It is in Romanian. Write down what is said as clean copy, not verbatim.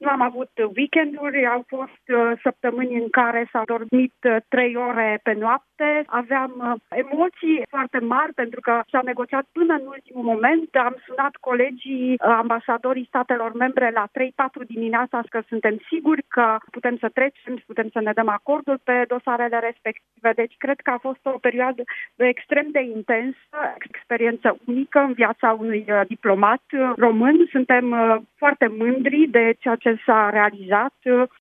am avut weekenduri, au fost săptămâni în care s-au dormit 3 ore pe noapte. Aveam emoții foarte mari pentru că s-a negociat până în ultimul moment. Am sunat colegii ambasadorii statelor membre la 3-4 dimineața că suntem siguri că putem să trecem, putem să ne dăm acordul pe dosarele respective. Deci cred că a fost o perioadă extrem de intensă, experiență unică în viața unui diplomat român. Suntem foarte mândri de ceea ce s-a realizat.